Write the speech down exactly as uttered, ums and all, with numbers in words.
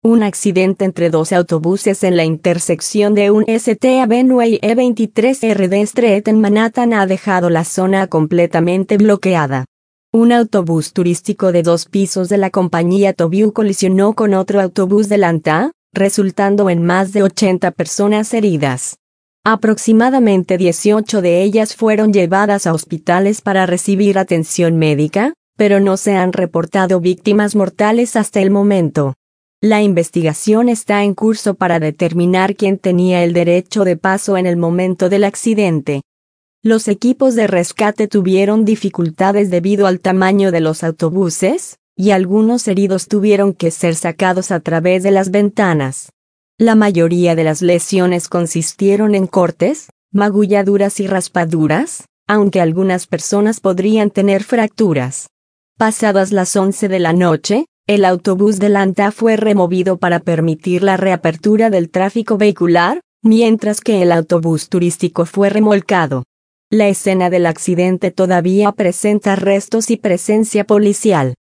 Un accidente entre dos autobuses en la intersección de un East Avenue y E veintitrés R D Street en Manhattan ha dejado la zona completamente bloqueada. Un autobús turístico de dos pisos de la compañía Tobue colisionó con otro autobús de Lanta, resultando en más de ochenta personas heridas. Aproximadamente dieciocho de ellas fueron llevadas a hospitales para recibir atención médica, pero no se han reportado víctimas mortales hasta el momento. La investigación está en curso para determinar quién tenía el derecho de paso en el momento del accidente. Los equipos de rescate tuvieron dificultades debido al tamaño de los autobuses, y algunos heridos tuvieron que ser sacados a través de las ventanas. La mayoría de las lesiones consistieron en cortes, magulladuras y raspaduras, aunque algunas personas podrían tener fracturas. Pasadas las once de la noche, el autobús de Lanta fue removido para permitir la reapertura del tráfico vehicular, mientras que el autobús turístico fue remolcado. La escena del accidente todavía presenta restos y presencia policial.